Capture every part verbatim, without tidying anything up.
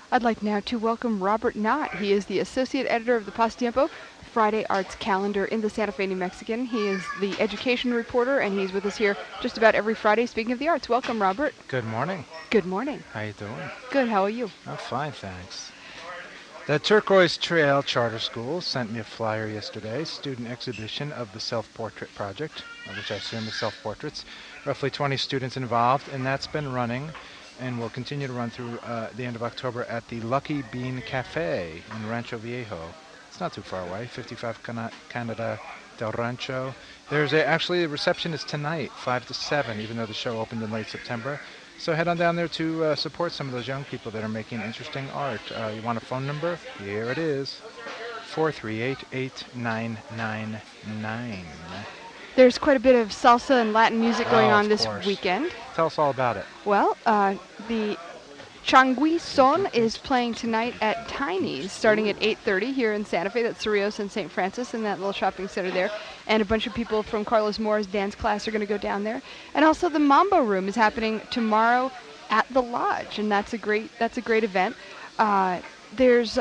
I'd like now to welcome Robert Knott. He is the Associate Editor of the Pasatiempo, Friday Arts Calendar in the Santa Fe New Mexican. He is the education reporter, and he's with us here just about every Friday speaking of the arts. Welcome, Robert. Good morning. Good morning. How you doing? Good, how are you? I'm fine, thanks. The Turquoise Trail Charter School sent me a flyer yesterday, student exhibition of the Self-Portrait Project, which I assume is self-portraits. Roughly twenty students involved, and that's been running and will continue to run through uh, the end of October at the Lucky Bean Cafe in Rancho Viejo. It's not too far away, fifty-five Cana- Canada del Rancho. There's a, actually a reception is tonight, five to seven, even though the show opened in late September. So head on down there to uh, support some of those young people that are making interesting art. Uh, you want a phone number? Here it is, four three eight, eight nine nine nine. There's quite a bit of salsa and Latin music going Oh, on of this course. weekend. Tell us all about it. Well, uh, the Changui Son is playing tonight at Tiny's, starting at eight thirty here in Santa Fe. That's Cerrillos and Saint Francis in that little shopping center there. And a bunch of people from Carlos Moore's dance class are going to go down there. And also the Mambo Room is happening tomorrow at the Lodge, and that's a great that's a great event. Uh, there's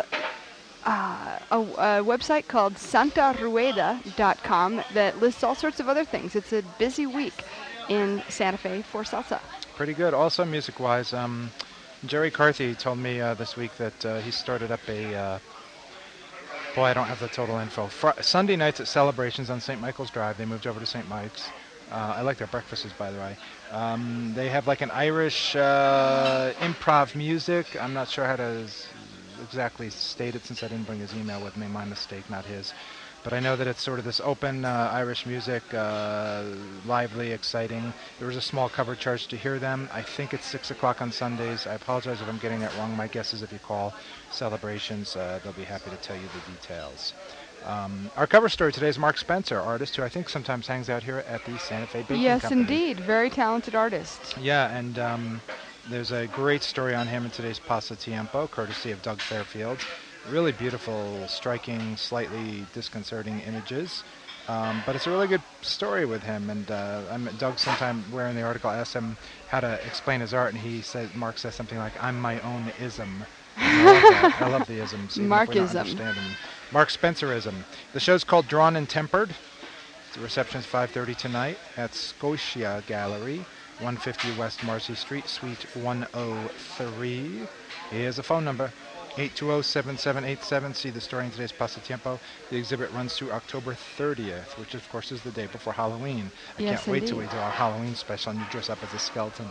uh, a, a website called santa rueda dot com that lists all sorts of other things. It's a busy week in Santa Fe for salsa. Pretty good. Also, music-wise, um, Jerry Carthy told me uh, this week that uh, he started up a, uh, boy, I don't have the total info. Fr- Sunday nights at Celebrations on Saint Michael's Drive. They moved over to Saint Mike's. Uh, I like their breakfasts, by the way. Um, they have like an Irish uh, improv music. I'm not sure how to s- exactly state it since I didn't bring his email with me. My mistake, not his. But I know that it's sort of this open uh, Irish music, uh, lively, exciting. There was a small cover charge to hear them. I think it's six o'clock on Sundays. I apologize if I'm getting that wrong. My guess is if you call Celebrations, uh, they'll be happy to tell you the details. Um, our cover story today is Mark Spencer, artist who I think sometimes hangs out here at the Santa Fe Baking Yes, Company. indeed. Very talented artist. Yeah, and um, there's a great story on him in today's Pasatiempo, courtesy of Doug Fairfield. Really beautiful, striking, slightly disconcerting images. Um, but it's a really good story with him. And uh, I'm, Doug, sometime where in the article, asked him how to explain his art, and he said, Mark says something like, "I'm my own ism." And I love that. I love the isms. even if we don't Markism. understand them. Mark Spencerism. The show's called Drawn and Tempered. The reception is five thirty tonight at Scotia Gallery, one fifty West Marcy Street, Suite one oh three. Here's a phone number, eight two zero, seven seven eight seven. See the story in today's Pasatiempo. The exhibit runs through October thirtieth, which of course is the day before Halloween. I Yes, can't wait till we indeed. do our Halloween special and you dress up as a skeleton.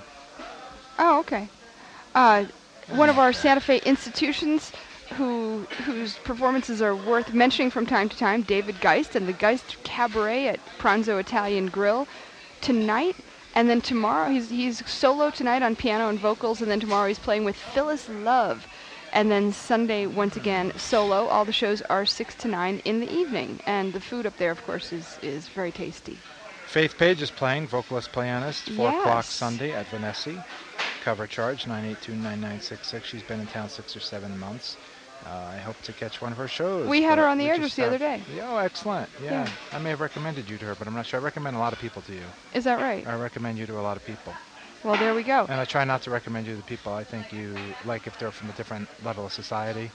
Oh, okay. Uh, one of our Santa Fe institutions who whose performances are worth mentioning from time to time, David Geist and the Geist Cabaret at Pranzo Italian Grill tonight. And then tomorrow, he's, he's solo tonight on piano and vocals, and then tomorrow he's playing with Phyllis Love. And then Sunday, once again, solo. All the shows are six to nine in the evening. And the food up there, of course, is, is very tasty. Faith Page is playing, vocalist, pianist, four o'clock Yes. Sunday at Vanessa. Cover charge, nine eight two, nine nine six six. She's been in town six or seven months. Uh, I hope to catch one of her shows. We had her but on the we air just just the other have- day. Yeah, oh, excellent. Yeah. Yeah. I may have recommended you to her, but I'm not sure. I recommend a lot of people to you. Is that right? I recommend you to a lot of people. Well, there we go. And I try not to recommend you to people I think you like if they're from a different level of society.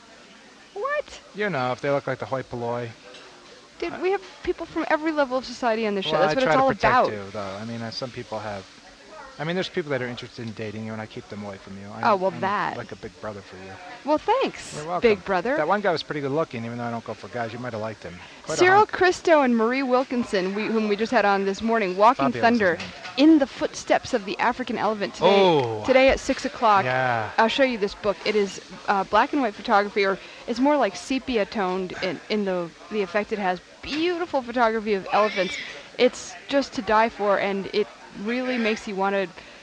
What? You know, if they look like the hoi polloi. Dude, we have people from every level of society on the show. Well, That's I what try it's to all protect about. you, though. I mean, uh, some people have... I mean, there's people that are interested in dating you, and I keep them away from you. I'm, Oh, well, I'm that. like a big brother for you. Well, thanks, You're welcome. big brother. That one guy was pretty good looking, even though I don't go for guys. You might have liked him. Quite a Cyril hunk. Christo and Marie Wilkinson, we, whom we just had on this morning, Walking Fabio was Thunder, his name. in the footsteps of the African elephant today. Oh. Today at six o'clock. Yeah. I'll show you this book. It is uh, black and white photography, or it's more like sepia toned in, in the the effect it has. Beautiful photography of elephants. It's just to die for, and it really makes you want to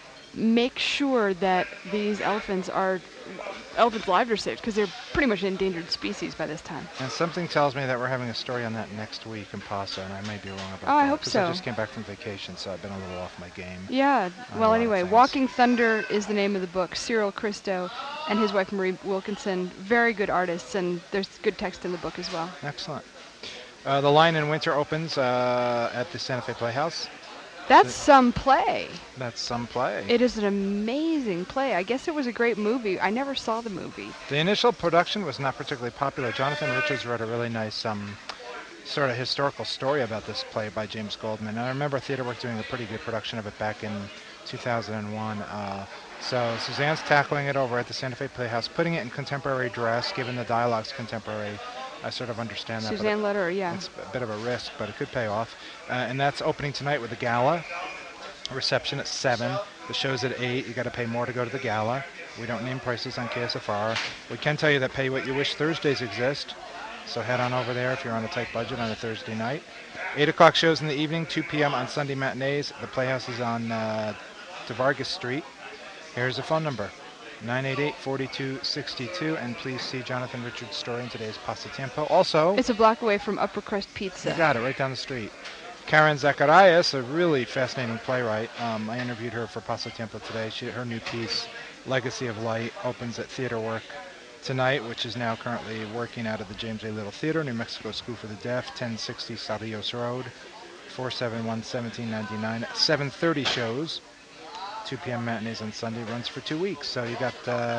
make sure that these elephants are elephants' lives are saved, because they're pretty much endangered species by this time. And something tells me that we're having a story on that next week in Paso, and I may be wrong about that. Oh, I hope 'cause so. I just came back from vacation, so I've been a little off my game. Yeah, a well, lot of anyway, things. Walking Thunder is the name of the book. Cyril Christo and his wife Marie Wilkinson, very good artists, and there's good text in the book as well. Excellent. Uh, the Line in Winter opens uh, at the Santa Fe Playhouse. That's So some play. that's some play. It is an amazing play. I guess it was a great movie. I never saw the movie. The initial production was not particularly popular. Jonathan Richards wrote a really nice um, sort of historical story about this play by James Goldman. And I remember TheatreWork doing a pretty good production of it back in two thousand one. Uh, so Suzanne's tackling it over at the Santa Fe Playhouse, putting it in contemporary dress, given the dialogue's contemporary. I sort of understand that. Suzanne Lederer, yeah. It's a bit of a risk, but it could pay off. Uh, and that's opening tonight with the gala. Reception at seven. The show's at eight. You got to pay more to go to the gala. We don't name prices on K S F R. We can tell you that Pay What You Wish Thursdays exist. So head on over there if you're on a tight budget on a Thursday night. eight o'clock shows in the evening, two p.m. on Sunday matinees. The Playhouse is on uh, DeVargas Street. Here's the phone number, nine eight eight, four two six two. And please see Jonathan Richards' story in today's Pasatiempo. Also, It's a block away from Upper Crust Pizza. you got it, right down the street. Karen Zacharias, a really fascinating playwright. Um, I interviewed her for Pasatiempo today. She, her new piece, Legacy of Light, opens at TheatreWork tonight, which is now currently working out of the James A. Little Theater, New Mexico School for the Deaf, ten sixty Sarios Road, four seven one, one seven nine nine. seven thirty shows, two p.m. matinees on Sunday, runs for two weeks. So you got uh,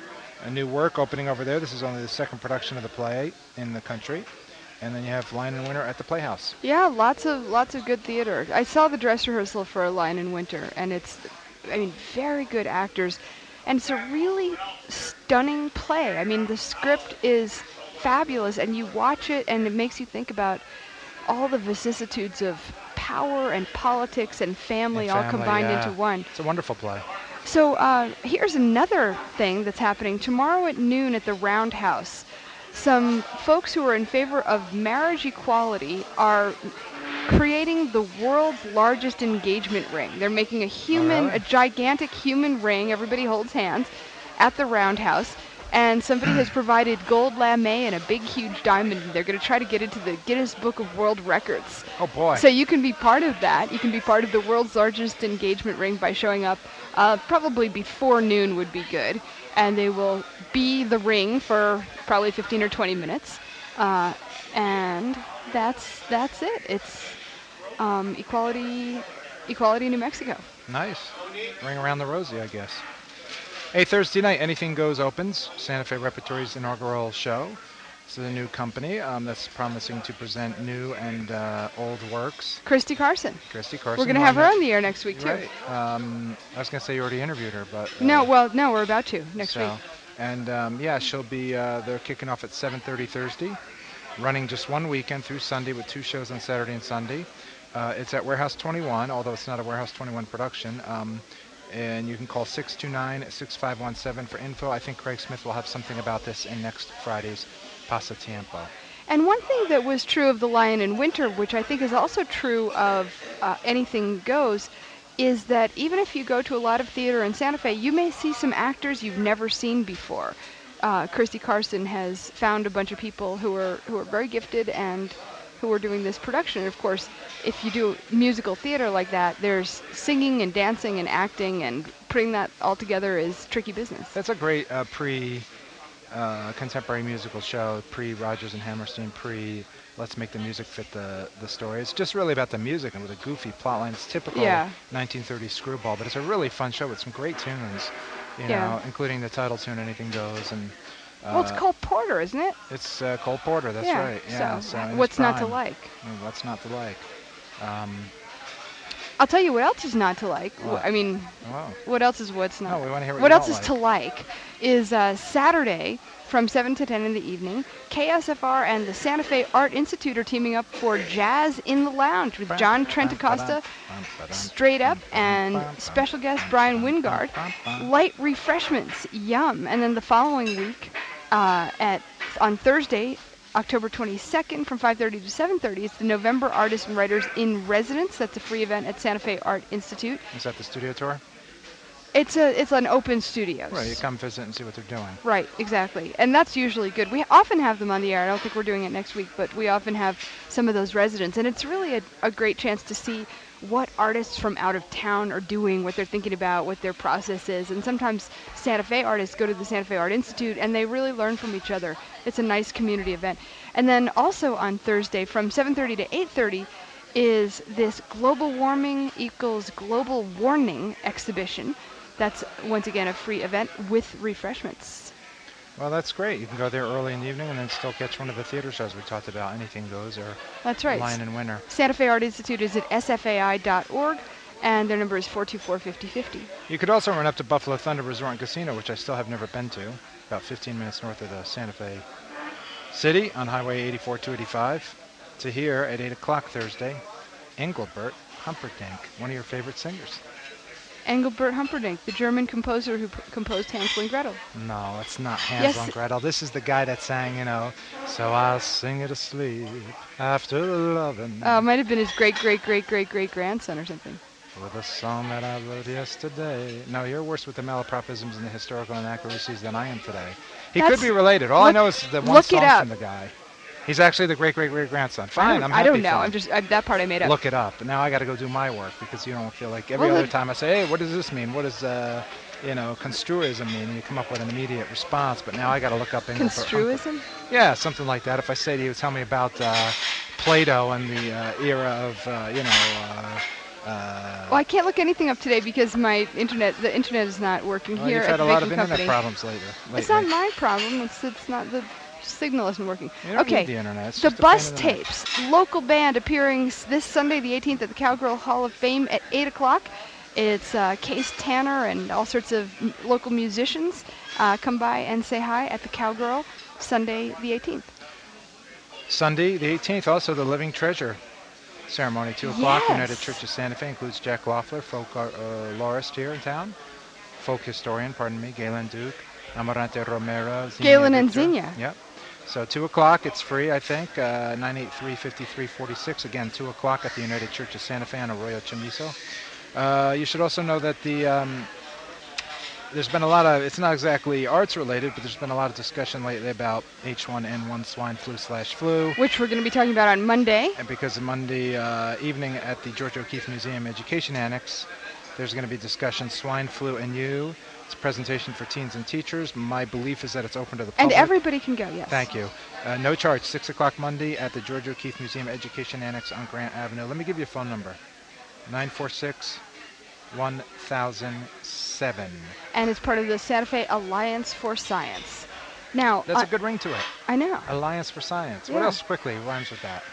a new work opening over there. This is only the second production of the play in the country. And then you have Lion in Winter at the Playhouse. Yeah, lots of lots of good theater. I saw the dress rehearsal for Lion in Winter, and it's, I mean, very good actors, and it's a really stunning play. I mean, the script is fabulous, and you watch it, and it makes you think about all the vicissitudes of power and politics and family, And all family, combined yeah. into one. It's a wonderful play. So uh, here's another thing that's happening tomorrow at noon at the Roundhouse. Some folks who are in favor of marriage equality are creating the world's largest engagement ring. They're making a human, really? a gigantic human ring. Everybody holds hands at the Roundhouse. And somebody has provided gold lame and a big, huge diamond. They're going to try to get into the Guinness Book of World Records. Oh, boy. So you can be part of that. You can be part of the world's largest engagement ring by showing up. Uh, probably before noon would be good. And they will be the ring for probably fifteen or twenty minutes. Uh, and that's that's it. It's um, equality, equality New Mexico. Nice. Ring around the rosy, I guess. Hey, Thursday night, Anything Goes opens. Santa Fe Repertory's inaugural show. This is a new company um, that's promising to present new and uh, old works. Christy Carson. Christy Carson. We're going to have her on the air next week, too. Right. Um, I was going to say you already interviewed her, but... Uh, No, well, no, we're about to next so, week. And, um, yeah, she'll be... Uh, they're kicking off at seven thirty Thursday, running just one weekend through Sunday with two shows on Saturday and Sunday. Uh, it's at Warehouse twenty-one, although it's not a Warehouse twenty-one production. Um, and you can call six two nine, six five one seven for info. I think Craig Smith will have something about this in next Friday's Pasatiempo. And one thing that was true of The Lion in Winter, which I think is also true of uh, Anything Goes, is that even if you go to a lot of theater in Santa Fe, you may see some actors you've never seen before. Uh, Christy Carson has found a bunch of people who are who are very gifted and who are doing this production. And of course, if you do musical theater like that, there's singing and dancing and acting, and putting that all together is tricky business. That's a great uh, pre uh, contemporary musical show, pre Rodgers and Hammerstein, pre let's make the music fit the, the story. It's just really about the music and with a goofy plot line. It's typical Yeah. nineteen thirties screwball, but it's a really fun show with some great tunes, you Yeah. know, including the title tune, Anything Goes. And uh, Well, it's Cole Porter, isn't it? It's uh, Cole Porter, that's yeah. right. Yeah, So, so in his what's not to prime. like? Mm, What's not to like? Um, I'll tell you what else is not to like. W- What? I mean, wow. what else is what's not? No, we wanna hear what What you else don't is to like is uh, Saturday from seven to ten in the evening. K S F R and the Santa Fe Art Institute are teaming up for Jazz in the Lounge with John Trentacosta, Straight Up, and special guest Brian Wingard. Light refreshments, yum. And then the following week, uh, at on Thursday, October twenty-second, from five thirty to seven thirty, it's the November Artists and Writers in Residence. That's a free event at Santa Fe Art Institute. Is that the studio tour? It's a it's an open studio. Right, you come visit and see what they're doing. Right, exactly. And that's usually good. We often have them on the air. I don't think we're doing it next week, but we often have some of those residents. And it's really a, a great chance to see what artists from out of town are doing, what they're thinking about, what their process is. And sometimes Santa Fe artists go to the Santa Fe Art Institute and they really learn from each other. It's a nice community event. And then also on Thursday from seven thirty to eight thirty is this global warming equals global warning exhibition. That's once again a free event with refreshments. Well, that's great. You can go there early in the evening and then still catch one of the theater shows we talked about, Anything Goes or That's right. Lion in Winter. Santa Fe Art Institute is at S F A I dot org, and their number is four two four, five oh five oh. You could also run up to Buffalo Thunder Resort and Casino, which I still have never been to, about fifteen minutes north of the Santa Fe City on Highway eighty-four two eighty-five, to hear at eight o'clock Thursday, Engelbert Humperdinck, one of your favorite singers. Engelbert Humperdinck, the German composer who p- composed Hansel and Gretel. No, it's not Hansel Yes. and Gretel. This is the guy that sang, you know, so I'll sing it asleep after the lovin'. Uh, might have been his great, great, great, great, great grandson or something. With a song that I wrote yesterday. No, you're worse with the malapropisms and the historical inaccuracies than I am today. He That's- could be related. All I look- know is the one look it song up. from the guy. He's actually the great, great, great grandson. I Fine, don't, I'm I happy don't know. for him. I'm just I, that part I made up. Look it up. But now I got to go do my work because you don't feel like every Well, other the- time I say, hey, what does this mean? What does, uh, you know, construism mean? And you come up with an immediate response. But now I got to look up Engelbert Humperdinck. Construism? Yeah, something like that. If I say to you, tell me about uh, Plato and the uh, era of, uh, you know, uh, uh, Well, I can't look anything up today because my internet, the internet is not working well, here you've at had the a lot of baking internet company. problems later. Lately. It's not my problem. It's it's not the signal isn't working. You don't Okay. need the internet. It's The just a pain Bus in the neck. Tapes, local band appearing s- this Sunday, the eighteenth, at the Cowgirl Hall of Fame at eight o'clock. It's uh, Case Tanner and all sorts of m- local musicians. Uh, come by and say hi at the Cowgirl, Sunday, the eighteenth. Sunday, the eighteenth, also the Living Treasure ceremony, two o'clock. United Yes. Church of Santa Fe includes Jack Loeffler, folk uh, lorist here in town, folk historian, pardon me, Galen Duke, Amarante Romero, Zinnia Galen and Victor. Zinnia. Yep. So two o'clock, it's free, I think. Uh, nine eight three, five three four six. Again, two o'clock at the United Church of Santa Fe on Arroyo Chamizo. Uh, you should also know that the um, there's been a lot of, it's not exactly arts related, but there's been a lot of discussion lately about H one N one swine flu slash flu. Which we're going to be talking about on Monday. And because Monday uh, evening at the George O'Keeffe Museum Education Annex, there's going to be discussion Swine Flu and You. It's a presentation for teens and teachers. My belief is that it's open to the And public. everybody can go, yes. Thank you. Uh, no charge, six o'clock Monday at the George O'Keeffe Museum Education Annex on Grant Avenue. Let me give you a phone number, nine four six, one thousand seven. And it's part of the Santa Fe Alliance for Science. Now, That's uh, a good ring to it. I know. Alliance for Science. What Yeah. else quickly rhymes with that?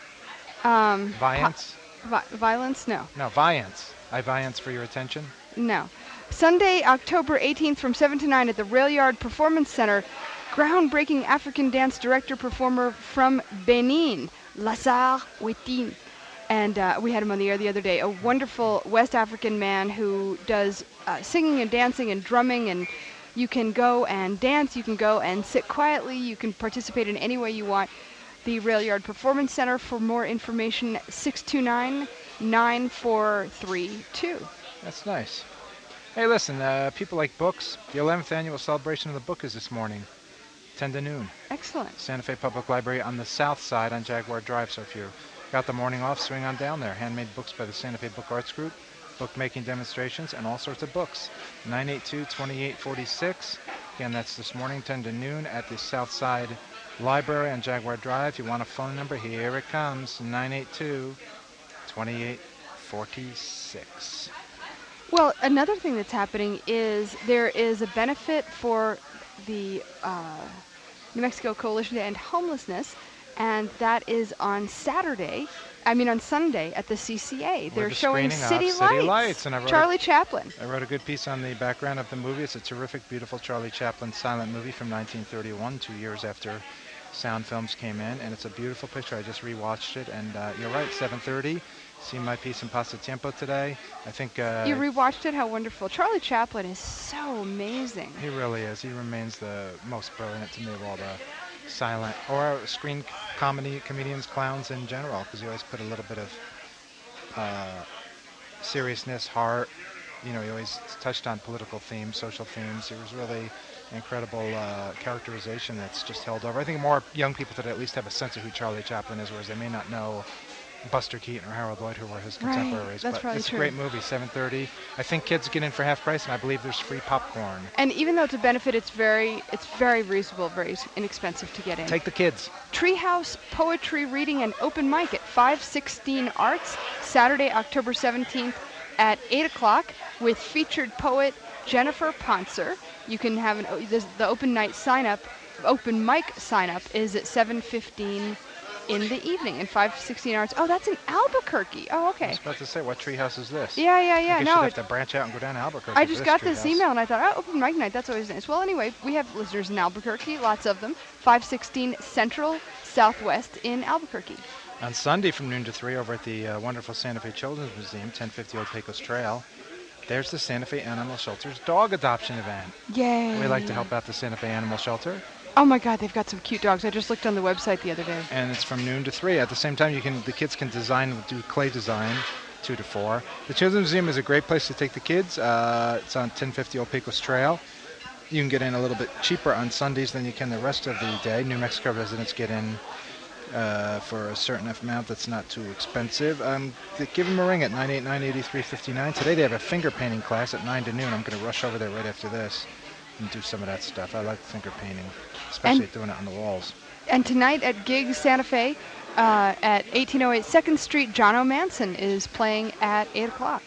Um, Viance? vi- violence? No. No, Viance. I Viance for your attention. No. Sunday, October eighteenth from seven to nine at the Rail Yard Performance Center. Groundbreaking African dance director performer from Benin, Lazare Wetin. And uh, we had him on the air the other day. A wonderful West African man who does uh, singing and dancing and drumming. And you can go and dance. You can go and sit quietly. You can participate in any way you want. The Rail Yard Performance Center. For more information, six two nine, nine four three two. That's nice. Hey, listen, uh, people like books. The eleventh annual celebration of the book is this morning, ten to noon. Excellent. Santa Fe Public Library on the south side on Jaguar Drive. So if you got the morning off, swing on down there. Handmade books by the Santa Fe Book Arts Group, bookmaking demonstrations, and all sorts of books. nine eight two, two eight four six. Again, that's this morning, ten to noon at the south side library on Jaguar Drive. If you want a phone number, here it comes, nine eight two, two eight four six. Well, another thing that's happening is there is a benefit for the uh, New Mexico Coalition to End Homelessness, and that is on Saturday. I mean, on Sunday at the C C A. They're the showing screening of City, City Lights. Lights, and I wrote a- Charlie Chaplin. I wrote a good piece on the background of the movie. It's a terrific, beautiful Charlie Chaplin silent movie from nineteen thirty-one, two years after sound films came in, and it's a beautiful picture. I just rewatched it, and uh, you're right, seven thirty. Seen my piece in Pasatiempo today. I think uh, You rewatched it? How wonderful. Charlie Chaplin is so amazing. he really is. He remains the most brilliant to me of all the silent or screen comedy comedians, clowns in general, because he always put a little bit of uh, seriousness, heart. You know, he always touched on political themes, social themes. It was really incredible uh, characterization that's just held over. I think more young people today at least have a sense of who Charlie Chaplin is, whereas they may not know Buster Keaton or Harold Lloyd, who were his Right, contemporaries. that's but probably it's true. a great movie, seven thirty. I think kids get in for half price, and I believe there's free popcorn. And even though it's a benefit, it's very it's very reasonable, very s- inexpensive to get in. Take the kids. Treehouse Poetry Reading and Open Mic at five sixteen Arts, Saturday, October seventeenth at eight o'clock with featured poet Jennifer Ponser. You can have an, o- this, the open night sign up, open mic sign up is at seven fifteen in the evening in five sixteen Arts. Oh, that's in Albuquerque. Oh, I okay. was about to say, what treehouse is this? Yeah, yeah, I yeah. guess No, you'd it- have to branch out and go down to Albuquerque. I for just this got this treehouse. email and I thought, oh, open mic night, that's always nice. Well, anyway, we have listeners in Albuquerque, lots of them. five sixteen Central Southwest in Albuquerque. On Sunday from noon to three over at the uh, wonderful Santa Fe Children's Museum, ten fifty Old Pecos Trail, there's the Santa Fe Animal Shelter's dog adoption event. Yay. We like to help out the Santa Fe Animal Shelter, Oh my God, they've got some cute dogs. I just looked on the website the other day. and it's from noon to three. At the same time, you can the kids can design, do clay design, two to four. The Children's Museum is a great place to take the kids. Uh, it's on ten fifty Old Pecos Trail. You can get in a little bit cheaper on Sundays than you can the rest of the day. New Mexico residents get in uh, for a certain amount that's not too expensive. Um, th- give them a ring at nine eight nine, eight three five nine. Today they have a finger painting class at nine to noon. I'm going to rush over there right after this and do some of that stuff. I like finger painting, especially And- doing it on the walls. And tonight at Gigs Santa Fe uh, at eighteen oh eight second Street, John O'Manson is playing at eight o'clock.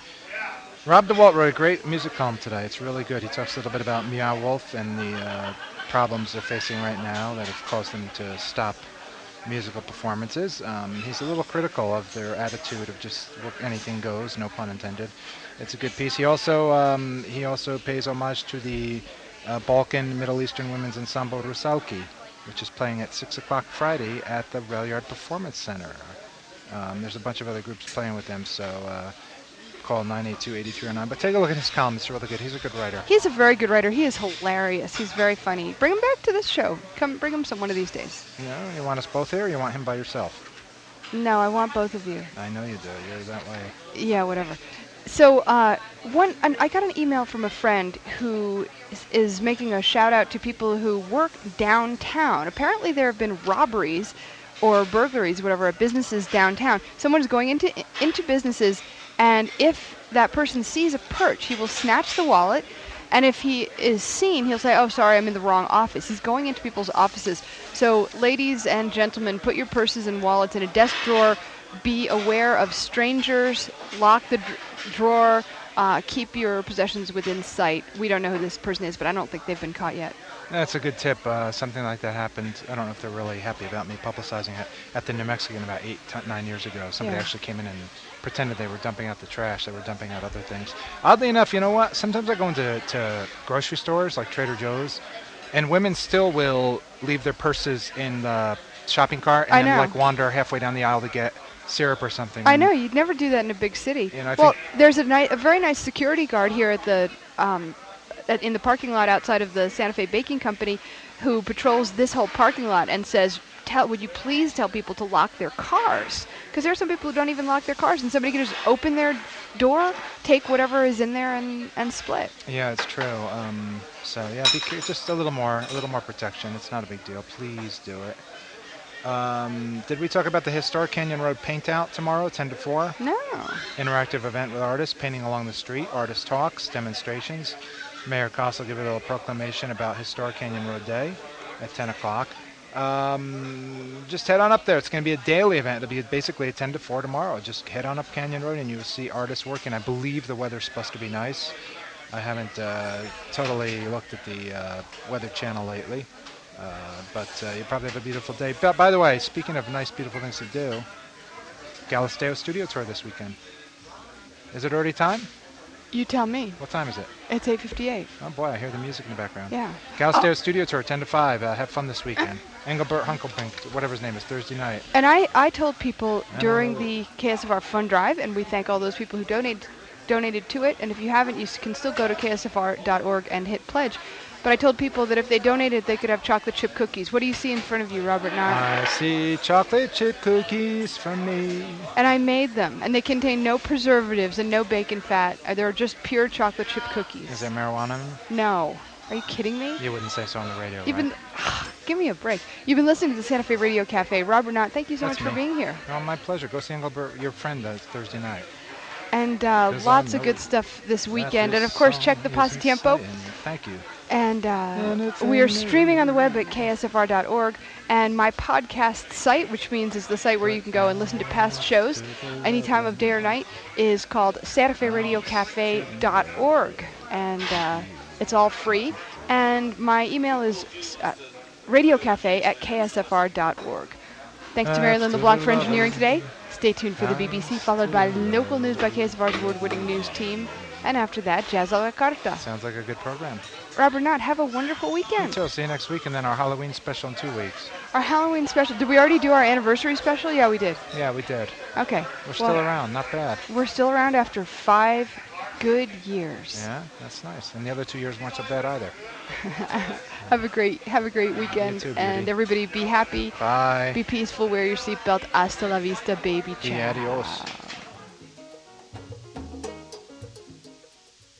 Rob DeWalt wrote a great music column today. It's really good. He talks a little bit about Meow Wolf and the uh, problems they're facing right now that have caused them to stop musical performances. Um, he's a little critical of their attitude of just work, anything goes, no pun intended. It's a good piece. He also um, he also pays homage to the uh, Balkan Middle Eastern Women's Ensemble Rusalki, which is playing at six o'clock Friday at the Rail Yard Performance Center. Um, there's a bunch of other groups playing with them, so uh, call nine eight two, eight three oh nine. But take a look at his column. It's really good. He's a good writer. He's a very good writer. He is hilarious. He's very funny. Bring him back to this show. Come, bring him some one of these days. You know, you want us both here, or you want him by yourself? No, I want both of you. I know you do. You're that way. Yeah, whatever. So, uh, one, an, I got an email from a friend who is, is making a shout out to people who work downtown. Apparently, there have been robberies or burglaries, whatever, at businesses downtown. Someone's going into into businesses, and if that person sees a perch, he will snatch the wallet. And if he is seen, he'll say, "Oh, sorry, I'm in the wrong office." He's going into people's offices. So, ladies and gentlemen, put your purses and wallets in a desk drawer. Be aware of strangers. Lock the dr- drawer. Uh, keep your possessions within sight. We don't know who this person is, but I don't think they've been caught yet. That's a good tip. Uh, something like that happened. I don't know if they're really happy about me publicizing it at the New Mexican about eight, t- nine years ago. Somebody Yeah. actually came in and pretended they were dumping out the trash. They were dumping out other things. Oddly enough, you know what? Sometimes I go into to grocery stores like Trader Joe's, and women still will leave their purses in the shopping cart and I then know. like wander halfway down the aisle to get syrup or something. I And know, you'd never do that in a big city. You know, I well, think- there's a, ni- a very nice security guard here at the um, at, in the parking lot outside of the Santa Fe Baking Company who patrols this whole parking lot and says, "Tell, would you please tell people to lock their cars? Because there are some people who don't even lock their cars, and somebody can just open their door, take whatever is in there, and, and split." Yeah, it's true. Um, so yeah, be ca- just a little more, a little more protection. It's not a big deal. Please do it. Um, did we talk about the historic Canyon Road paint out tomorrow, ten to four? No. Interactive event with artists painting along the street, artist talks, demonstrations. Mayor Costa will give a little proclamation about Historic Canyon Road Day at ten o'clock. Um, just head on up there. It's going to be a daily event. It'll be basically a ten to four tomorrow. Just head on up Canyon Road and you'll see artists working. I believe the weather's supposed to be nice. I haven't uh, totally looked at the uh, Weather Channel lately. Uh, but uh, you probably have a beautiful day. But by the way, speaking of nice, beautiful things to do, Galisteo Studio Tour this weekend. Is it already time? You tell me. What time is it? It's eight fifty-eight. Oh boy, I hear the music in the background. Yeah. Galisteo Oh. Studio Tour, ten to five. Uh, have fun this weekend. Engelbert Hunklepink, whatever his name is, Thursday night. And I, I told people during Oh. the K S F R Fund Drive, and we thank all those people who donate, donated to it. And if you haven't, you s- can still go to K S F R dot org and hit pledge. But I told people that if they donated, they could have chocolate chip cookies. What do you see in front of you, Robert Nye? I see chocolate chip cookies from me. And I made them, and they contain no preservatives and no bacon fat. Uh, They're just pure chocolate chip cookies. Is there marijuana in them? No. Are you kidding me? You wouldn't say so on the radio, Even right? Give me a break. You've been listening to the Santa Fe Radio Cafe. Robert Knott, thank you so That's much for me. being here. Oh, my pleasure. Go see Engelbert, your friend, uh, Thursday night. And uh, 'Cause lots I of know good stuff this That weekend. And is of course, so check the Pasatiempo. exciting. Thank you. And, uh, And it's we are in streaming on the web at me. K S F R dot org. And my podcast site, which means is the site where you can go and listen to past shows any time of day or night, is called Santa Fe Radio Cafe dot org. And uh, it's all free. And my email is uh, radiocafe at K S F R dot org. Thanks to Marilyn LeBlanc for engineering today. Stay tuned for the B B C, followed by local news by K S F R's award-winning news team. And after that, Jazz a la Carta. Sounds like a good program. Robert Knott, have a wonderful You weekend. too. See you next week, and then our Halloween special in two weeks. Our Halloween special. Did we already do our anniversary special? Yeah, we did. Yeah, we did. Okay. We're still Well, around. Not bad. We're still around after five good years. Yeah, that's nice. And the other two years weren't so bad either. Have a great have a great weekend. too, beauty. And everybody be happy, Bye. be peaceful, wear your seatbelt. Hasta la vista, baby. Y Ciao. adios.